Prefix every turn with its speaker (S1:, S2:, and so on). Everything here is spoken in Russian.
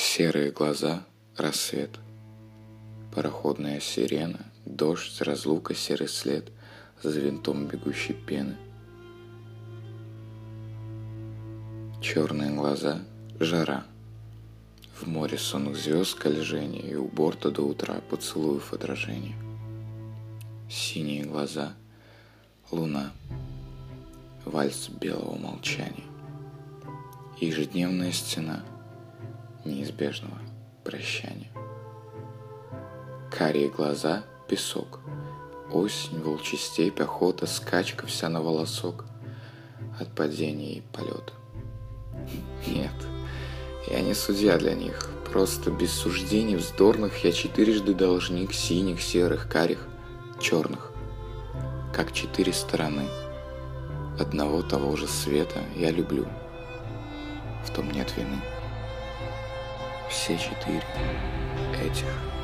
S1: Серые глаза, рассвет, пароходная сирена, дождь, разлука, серый след за винтом бегущей пены. Черные глаза, жара, в море сонных звезд скольжение и у борта до утра поцелуев отражение. Синие глаза, луна, вальс белого молчания, ежедневная стена неизбежного прощания. Карие глаза, песок, осень, волчья степь, охота, скачка вся на волосок от падения и полета. Нет, я не судья для них, просто без суждений вздорных я четырежды должник синих, серых, карих, черных, как четыре стороны одного того же света я люблю, в том нет вины. Все четыре этих